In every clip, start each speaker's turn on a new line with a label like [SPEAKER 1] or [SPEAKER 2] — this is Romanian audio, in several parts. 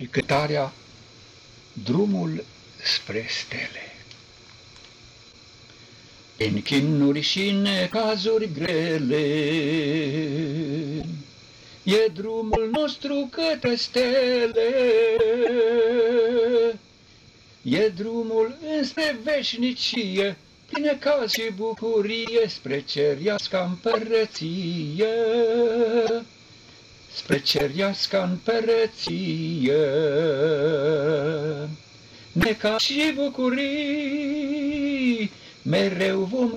[SPEAKER 1] Cântarea Drumul spre stele. În chinuri și necazuri grele, e drumul nostru către stele, e drumul înspre veșnicie, prin necaz și bucurie, spre cereasca împărăție, spre cereasca împărăție. Necaz și bucurii mereu vom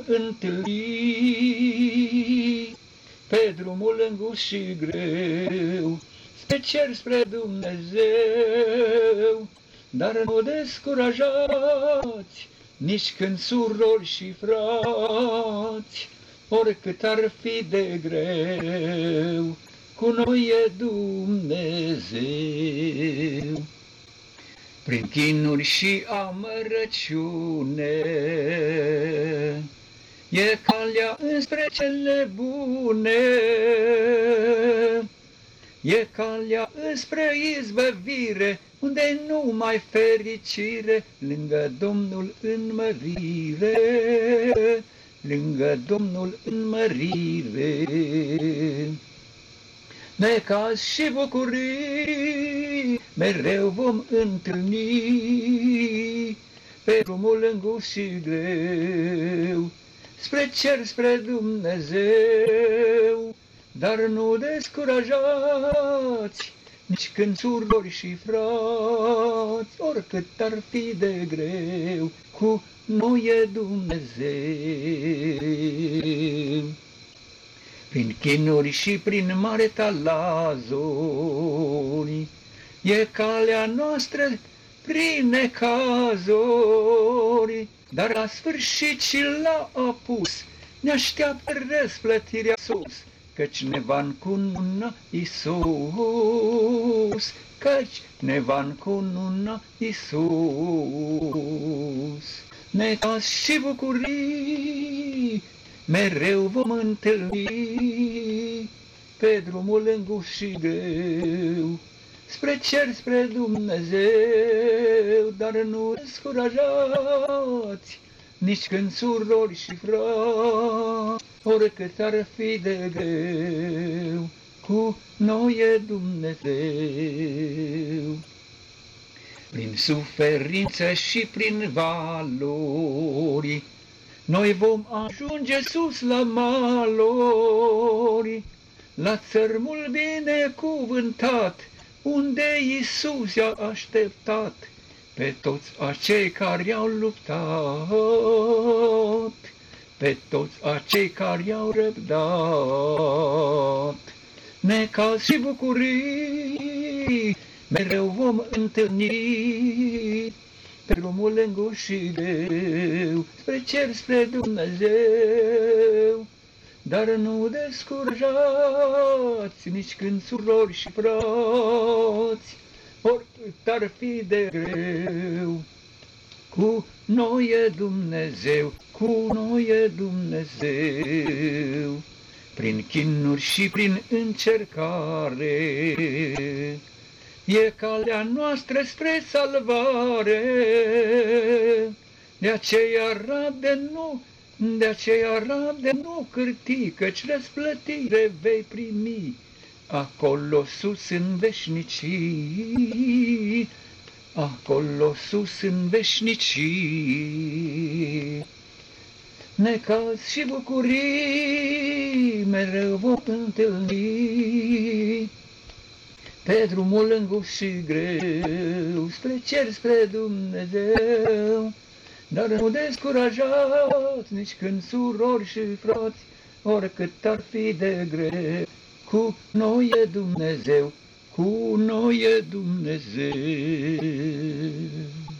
[SPEAKER 1] întâlni, pe drumul îngust și greu, spre cer, spre Dumnezeu. Dar nu descurajați, nici când surori și frați, oricât ar fi de greu, cu noi e Dumnezeu. Prin chinuri și amărăciune e calea înspre cele bune, e calea înspre izbăvire, unde nu mai fericire, lângă Domnul în mărire, lângă Domnul în mărire. Necaz și bucurii mereu vom întâlni, pe drumul îngust și greu, spre cer, spre Dumnezeu. Dar nu descurajați, nici când surori și frați, oricât ar fi de greu, cu noi e Dumnezeu. Prin chinuri și prin mare talazuri e calea noastră prin necazuri, dar la sfârșit și la apus ne așteaptă răsplătirea sus, căci ne va încununa Iisus, căci ne va încununa Iisus. Necaz și bucurii mereu vom întâlni, pe drumul îngust și greu, spre cer, spre Dumnezeu. Dar nu descurajați, nici când surori și frați, oricât ar fi de greu, cu noi e Dumnezeu. Prin suferință și prin valori noi vom ajunge sus la malori, la țărmul binecuvântat, unde Iisus i-a așteptat pe toți acei care au luptat, pe toți acei care au răbdat. Necaz și bucurii mereu vom întâlni, pe drumul îngust și greu, spre cer, spre Dumnezeu. Dar nu descurajați, nici când surori și frați, oricât ar fi de greu, cu noi e Dumnezeu, cu noi e Dumnezeu. Prin chinuri și prin încercare e calea noastră spre salvare, de aceea rabde nu cârti, căci răsplătire vei primi acolo sus în veșnicii, acolo sus în veșnicii. Necaz și bucurii mereu vom întâlni, pe drumul îngust și greu, spre cer, spre Dumnezeu. Dar nu descurajați, nici când surori și frați, oricât ar fi de greu, cu noi e Dumnezeu, cu noi e Dumnezeu.